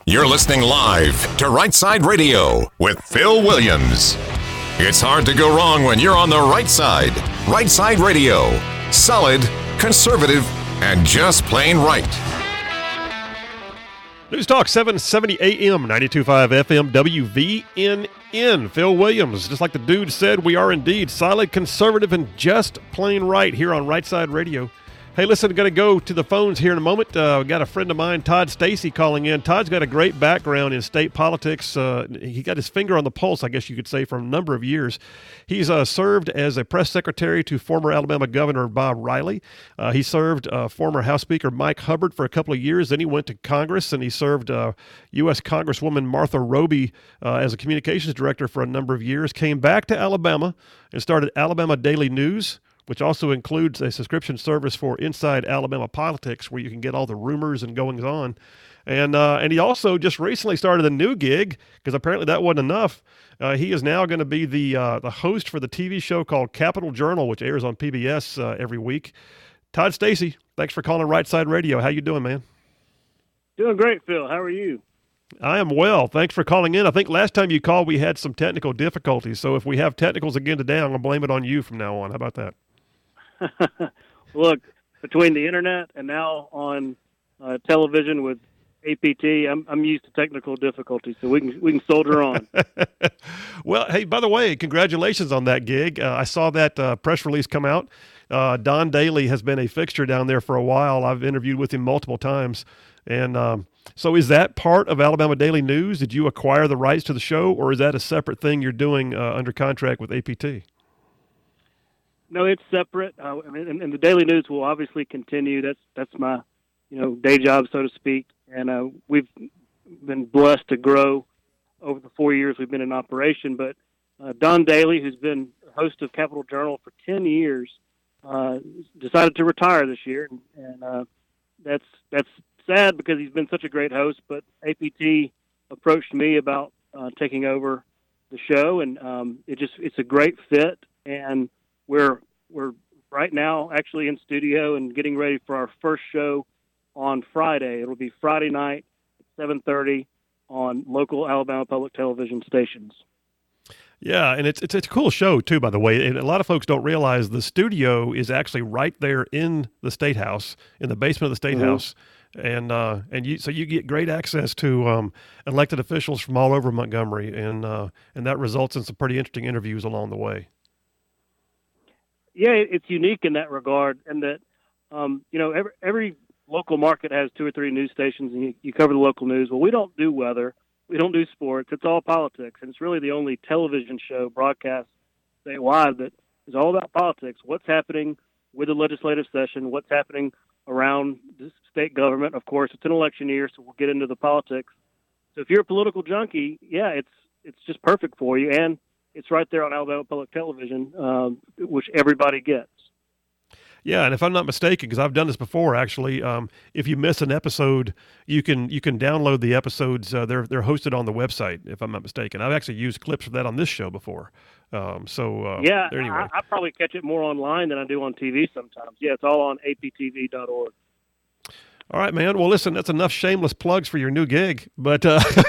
You're listening live to Right Side Radio with Phil Williams. It's hard to go wrong when you're on the right side. Right Side Radio. Solid, conservative, and just plain right. News Talk 770 AM, 92.5 FM, WVNN. Phil Williams, just like the dude said, we are indeed solid, conservative, and just plain right here on Right Side Radio. Hey, listen, going to go to the phones here in a moment. We've got a friend of mine, Todd Stacy, calling in. Todd's got a great background in state politics. He got his finger on the pulse, I guess you could say, for a number of years. He's served as a press secretary to former Alabama Governor Bob Riley. He served former House Speaker Mike Hubbard for a couple of years. Then he went to Congress, and he served U.S. Congresswoman Martha Roby as a communications director for a number of years. Came back to Alabama and started Alabama Daily News, which also includes a subscription service for Inside Alabama Politics, where you can get all the rumors and goings-on. And he also just recently started a new gig, because apparently that wasn't enough. He is now going to be the host for the TV show called Capitol Journal, which airs on PBS every week. Todd Stacy, thanks for calling Right Side Radio. How you doing, man? Doing great, Phil. How are you? I am well. Thanks for calling in. I think last time you called, we had some technical difficulties. So if we have technicals again today, I'm going to blame it on you from now on. How about that? Look, between the internet and now on television with APT, I'm used to technical difficulties, so we can soldier on. Well, hey, by the way, congratulations on that gig. I saw that press release come out. Don Daly has been a fixture down there for a while. I've interviewed with him multiple times. And so is that part of Alabama Daily News? Did you acquire the rights to the show, or is that a separate thing you're doing under contract with APT? No, it's separate. And the Daily News will obviously continue. That's my, day job, so to speak. And we've been blessed to grow over the 4 years we've been in operation. But Don Daly, who's been host of Capitol Journal for 10 years, decided to retire this year, and that's sad because he's been such a great host. But APT approached me about taking over the show, and it's a great fit. And we're right now actually in studio and getting ready for our first show on Friday. It'll be Friday night at 7:30 on local Alabama public television stations. Yeah, and it's a cool show too, by the way. And a lot of folks don't realize the studio is actually right there in the State House, in the basement of the State House. And you get great access to elected officials from all over Montgomery, and that results in some pretty interesting interviews along the way. Yeah, it's unique in that regard, and that every local market has 2 or 3 news stations, and you cover the local news. Well, we don't do weather, we don't do sports. It's all politics, and it's really the only television show broadcast statewide that is all about politics. What's happening with the legislative session? What's happening around the state government? Of course, it's an election year, so we'll get into the politics. So if you're a political junkie, yeah, it's just perfect for you, and it's right there on Alabama Public Television, which everybody gets. Yeah, and if I'm not mistaken, because I've done this before, actually, if you miss an episode, you can download the episodes. They're hosted on the website, if I'm not mistaken. I've actually used clips of that on this show before. Yeah, anyway. I probably catch it more online than I do on TV sometimes. Yeah, it's all on aptv.org. All right, man. Well, listen, that's enough shameless plugs for your new gig. But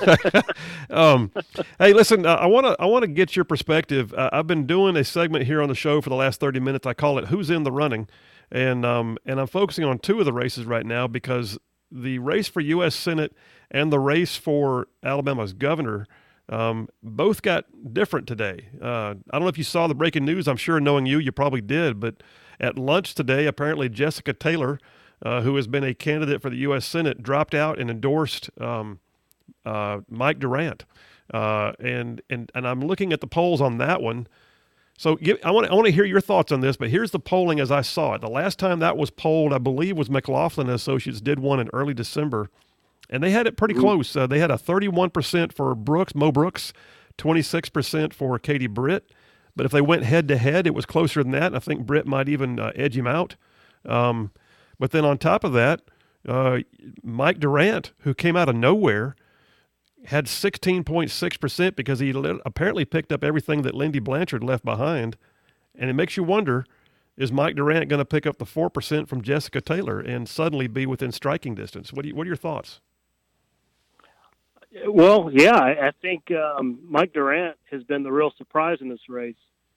hey, listen, I want to get your perspective. I've been doing a segment here on the show for the last 30 minutes. I call it "Who's in the Running," and I'm focusing on 2 of the races right now, because the race for U.S. Senate and the race for Alabama's governor both got different today. I don't know if you saw the breaking news. I'm sure, knowing you probably did. But at lunch today, apparently Jessica Taylor, who has been a candidate for the U.S. Senate, dropped out and endorsed Mike Durant. And I'm looking at the polls on that one. So I want to hear your thoughts on this, but here's the polling as I saw it. The last time that was polled, I believe, was McLaughlin and Associates did one in early December, and they had it pretty close. They had a 31% for Mo Brooks, 26% for Katie Britt. But if they went head-to-head, it was closer than that, and I think Britt might even edge him out. But then on top of that, Mike Durant, who came out of nowhere, had 16.6% because he apparently picked up everything that Lindy Blanchard left behind. And it makes you wonder, is Mike Durant going to pick up the 4% from Jessica Taylor and suddenly be within striking distance? What are your thoughts? Well, yeah, I think Mike Durant has been the real surprise in this race.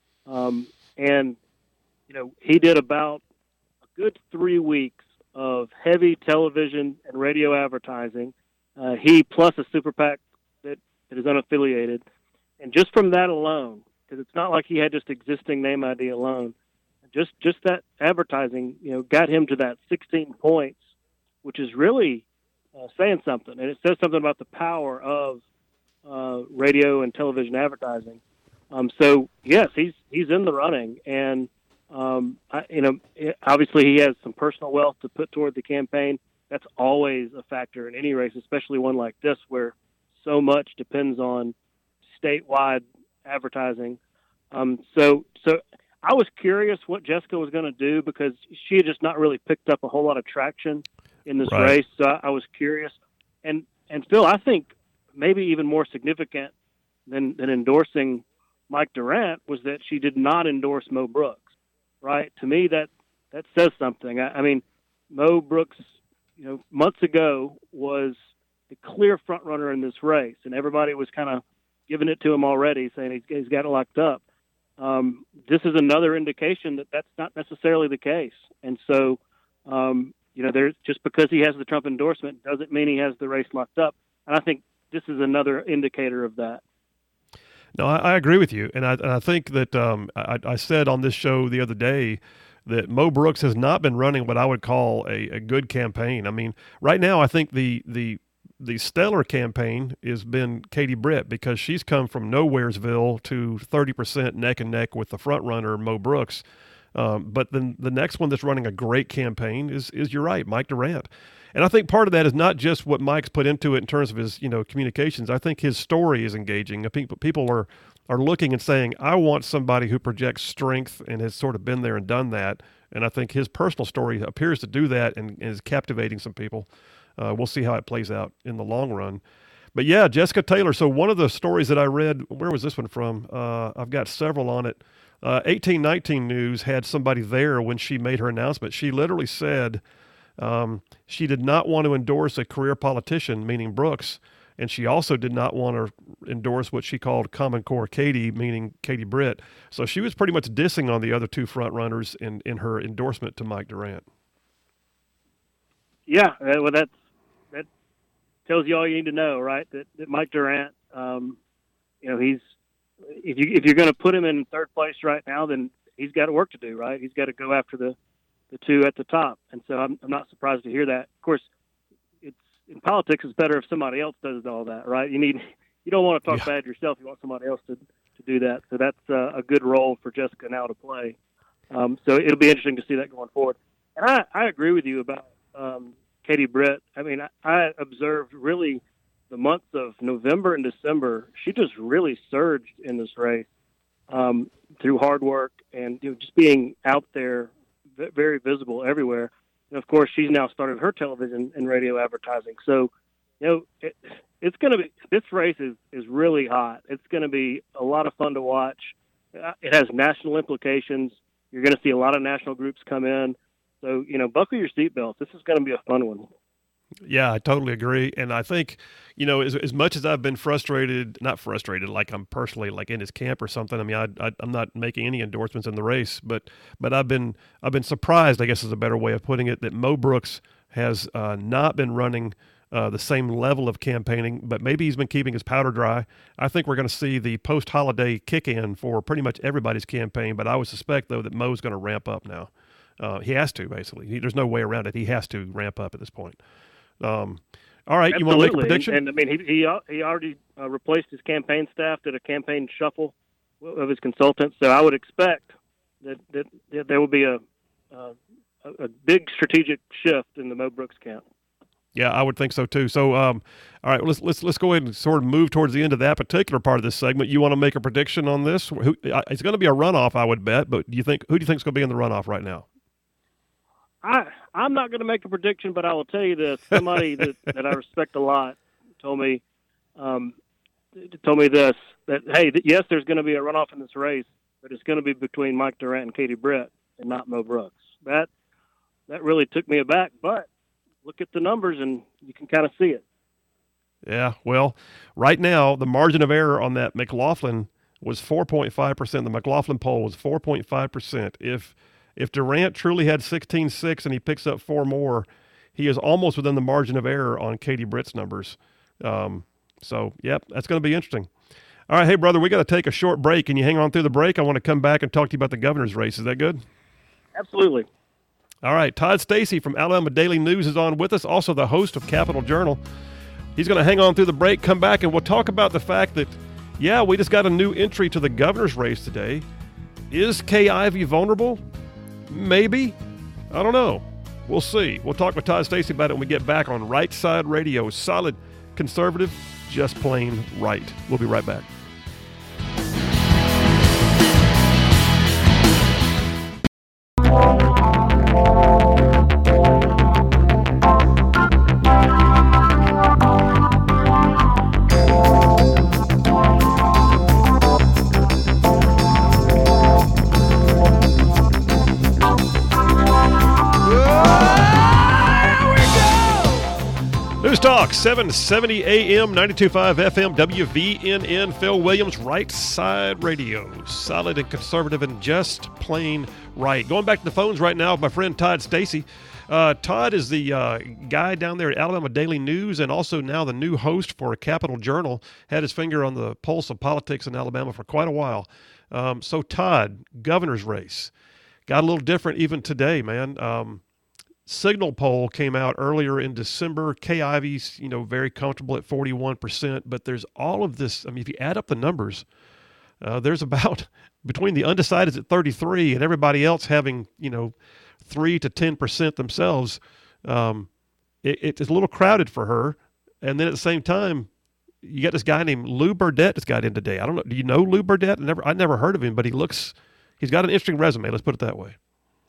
And, he did about a good 3 weeks of heavy television and radio advertising. He plus a super PAC that is unaffiliated. And just from that alone, because it's not like he had just existing name ID alone, just that advertising, got him to that 16 points, which is really saying something. And it says something about the power of radio and television advertising. So yes, he's in the running, and obviously he has some personal wealth to put toward the campaign. That's always a factor in any race, especially one like this where so much depends on statewide advertising. So I was curious what Jessica was going to do because she had just not really picked up a whole lot of traction in this race. So I was curious. And Phil, I think maybe even more significant than endorsing Mike Durant was that she did not endorse Mo Brooks, right? To me, that says something. I mean, Mo Brooks, months ago was the clear front runner in this race, and everybody was kind of giving it to him already, saying he's got it locked up. This is another indication that that's not necessarily the case. And so, there's just because he has the Trump endorsement doesn't mean he has the race locked up. And I think this is another indicator of that. No, I agree with you. And I think that I said on this show the other day that Mo Brooks has not been running what I would call a good campaign. I mean, right now I think the stellar campaign has been Katie Britt because she's come from Nowheresville to 30% neck and neck with the front runner, Mo Brooks. But then the next one that's running a great campaign is you're right, Mike Durant. And I think part of that is not just what Mike's put into it in terms of his, communications. I think his story is engaging. People are looking and saying, I want somebody who projects strength and has sort of been there and done that. And I think his personal story appears to do that and is captivating some people. We'll see how it plays out in the long run. But yeah, Jessica Taylor. So one of the stories that I read, where was this one from? I've got several on it. 1819 News had somebody there when she made her announcement. She literally said she did not want to endorse a career politician, meaning Brooks, and she also did not want to endorse what she called Common Core Katie, meaning Katie Britt. So she was pretty much dissing on the other two front runners in her endorsement to Mike Durant. Yeah, well, that tells you all you need to know, right? That Mike Durant, he's if you're going to put him in third place right now, then he's got work to do, right? He's got to go after the two at the top, and so I'm not surprised to hear that. Of course, it's in politics. It's better if somebody else does all that, right? You don't want to talk bad yourself. You want somebody else to do that. So that's a good role for Jessica now to play. So it'll be interesting to see that going forward. And I agree with you about Katie Britt. I mean, I observed really the months of November and December. She just really surged in this race through hard work and just being out there, very visible everywhere. And of course, she's now started her television and radio advertising. So, it's going to be, this race is really hot. It's going to be a lot of fun to watch. It has national implications. You're going to see a lot of national groups come in. So, buckle your seatbelts. This is going to be a fun one. Yeah, I totally agree. And I think, as much as I've been not frustrated, like I'm personally like in his camp or something. I mean, I'm not making any endorsements in the race, but I've been surprised, I guess is a better way of putting it, that Mo Brooks has not been running the same level of campaigning, but maybe he's been keeping his powder dry. I think we're going to see the post-holiday kick-in for pretty much everybody's campaign, but I would suspect, though, that Mo's going to ramp up now. He has to, basically. There's no way around it. He has to ramp up at this point. All right, Absolutely. You want to make a prediction? And I mean, he already replaced his campaign staff, did a campaign shuffle of his consultants. So I would expect that there will be a big strategic shift in the Mo Brooks camp. Yeah, I would think so too. So, all right, let's go ahead and sort of move towards the end of that particular part of this segment. You want to make a prediction on this? It's going to be a runoff, I would bet. But who do you think is going to be in the runoff right now? I'm not going to make a prediction, but I will tell you this. Somebody that I respect a lot told me this, that, hey, yes, there's going to be a runoff in this race, but it's going to be between Mike Durant and Katie Britt and not Mo Brooks. That really took me aback, but look at the numbers and you can kind of see it. Yeah, well, right now, the margin of error on that McLaughlin was 4.5%. The McLaughlin poll was 4.5%. If Durant truly had 16.6 and he picks up 4 more, he is almost within the margin of error on Katie Britt's numbers. So, yep, that's going to be interesting. All right, hey, brother, we got to take a short break. Can you hang on through the break? I want to come back and talk to you about the governor's race. Is that good? Absolutely. All right, Todd Stacy from Alabama Daily News is on with us, also the host of Capital Journal. He's going to hang on through the break, come back, and we'll talk about the fact that, yeah, we just got a new entry to the governor's race today. Is Kay Ivey vulnerable? Maybe. I don't know. We'll see. We'll talk with Todd Stacy about it when we get back on Right Side Radio. Solid, conservative, just plain right. We'll be right back. News Talk, 770 AM, 92.5 FM, WVNN, Phil Williams, Right Side Radio. Solid and conservative and just plain right. Going back to the phones right now with my friend Todd Stacy. Todd is the guy down there at Alabama Daily News and also now the new host for Capital Journal. Had his finger on the pulse of politics in Alabama for quite a while. So Todd, governor's race. Got a little different even today, man. Signal poll came out earlier in December. Kay Ivey's, very comfortable at 41%, but there's all of this. I mean, if you add up the numbers, there's about between the undecideds at 33 and everybody else having, 3 to 10% themselves. It's a little crowded for her. And then at the same time, you got this guy named Lou Burdett that's got in today. I don't know. Do you know Lou Burdett? I never heard of him, but he's got an interesting resume. Let's put it that way.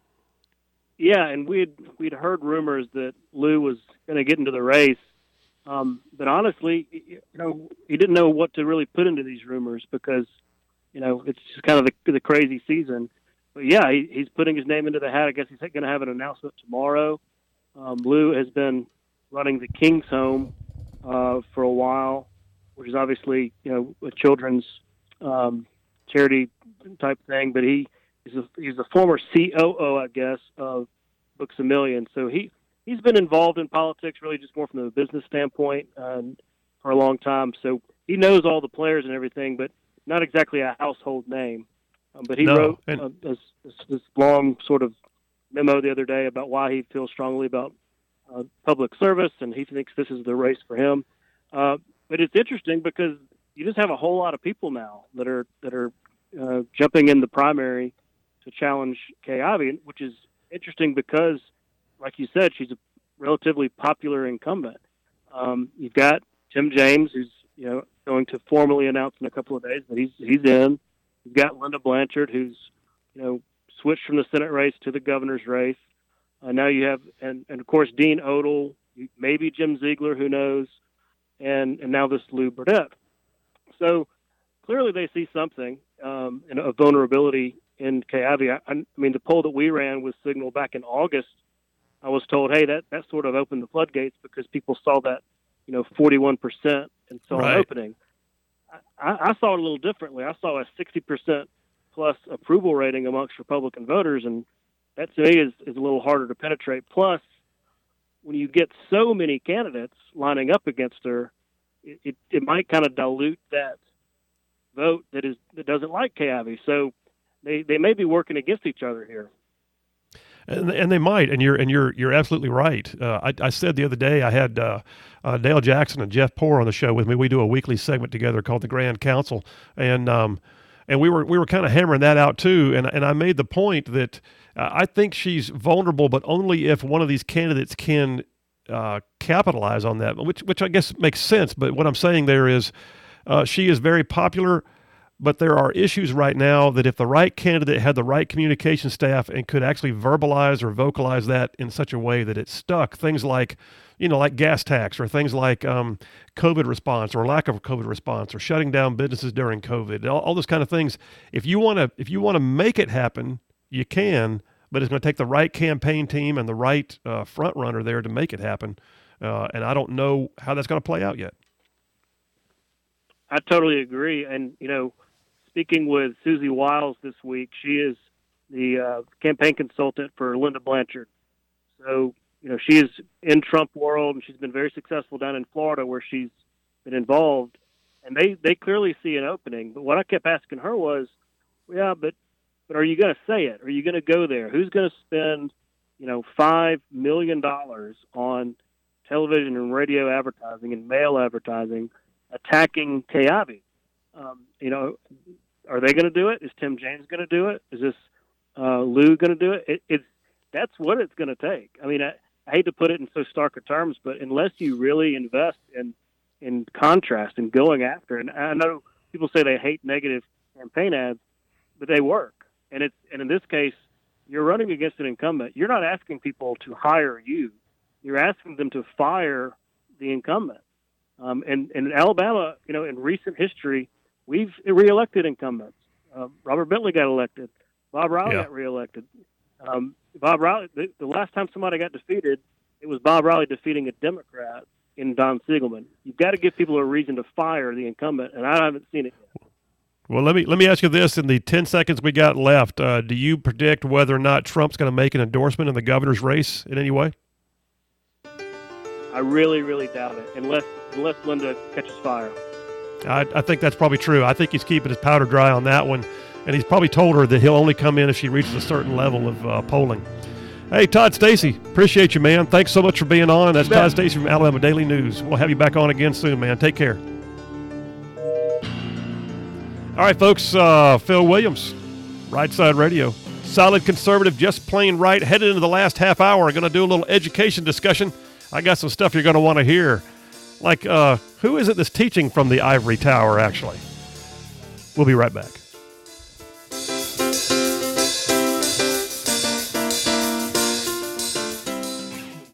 Yeah, and we'd heard rumors that Lou was going to get into the race, but honestly, he didn't know what to really put into these rumors because, it's just kind of the crazy season. But yeah, he's putting his name into the hat. I guess he's going to have an announcement tomorrow. Lou has been running the King's Home for a while, which is obviously a children's charity type thing, but he's a former COO, I guess, of Books A Million. So he's been involved in politics really just more from the business standpoint for a long time. So he knows all the players and everything, but not exactly a household name. But he wrote this long sort of memo the other day about why he feels strongly about public service, and he thinks this is the race for him. But it's interesting because you just have a whole lot of people now that are jumping in the primary to challenge Kay Ivey, which is interesting because, like you said, she's a relatively popular incumbent. You've got Tim James, who's going to formally announce in a couple of days that he's in. You've got Linda Blanchard, who's switched from the Senate race to the governor's race. Now you have, and of course Dean Odle, maybe Jim Ziegler, who knows, and now this Lou Burdett. So clearly they see something in a vulnerability in Kay Ivey. I mean, the poll that we ran with Signal back in August, I was told, hey, that sort of opened the floodgates because people saw that, 41% and saw an opening. I saw it a little differently. I saw a 60% plus approval rating amongst Republican voters, and that to me is a little harder to penetrate. Plus, when you get so many candidates lining up against her, it might kind of dilute that vote that doesn't like Kay Ivey. So they may be working against each other here. And they might, and you're absolutely right. I said the other day I had Dale Jackson and Jeff Poore on the show with me. We do a weekly segment together called the Grand Council, and we were kind of hammering that out too. And I made the point that I think she's vulnerable, but only if one of these candidates can capitalize on that, which I guess makes sense. But what I'm saying there is she is very popular. But there are issues right now that if the right candidate had the right communication staff and could actually verbalize or vocalize that in such a way that it stuck, things like, like gas tax or things like COVID response or lack of COVID response or shutting down businesses during COVID, all those kind of things. If you want to make it happen, you can, but it's going to take the right campaign team and the right front runner there to make it happen. And I don't know how that's going to play out yet. I totally agree. And, speaking with Susie Wiles this week, she is the campaign consultant for Linda Blanchard. So, she is in Trump world, and she's been very successful down in Florida where she's been involved. And they clearly see an opening. But what I kept asking her was, yeah, but are you going to say it? Are you going to go there? Who's going to spend, $5 million on television and radio advertising and mail advertising attacking Keabi? Are they going to do it? Is Tim James going to do it? Is this Lou going to do it? That's what it's going to take. I mean, I hate to put it in so stark terms, but unless you really invest in contrast and going after, and I know people say they hate negative campaign ads, but they work. And in this case, you're running against an incumbent. You're not asking people to hire you. You're asking them to fire the incumbent. And in Alabama, in recent history, we've reelected incumbents. Robert Bentley got elected. Bob Riley got reelected. Bob Riley, the last time somebody got defeated, it was Bob Riley defeating a Democrat in Don Siegelman. You've got to give people a reason to fire the incumbent, and I haven't seen it yet. Well, let me ask you this. In the 10 seconds we got left, do you predict whether or not Trump's going to make an endorsement in the governor's race in any way? I really, really doubt it, unless Linda catches fire. I think that's probably true. I think he's keeping his powder dry on that one, and he's probably told her that he'll only come in if she reaches a certain level of polling. Hey, Todd Stacy, appreciate you, man. Thanks so much for being on. That's Todd Stacy from Alabama Daily News. We'll have you back on again soon, man. Take care. All right, folks, Phil Williams, Right Side Radio. Solid conservative, just plain right. Headed into the last half hour. Going to do a little education discussion. I got some stuff you're going to want to hear. Like, who is it that's teaching from the ivory tower, actually? We'll be right back.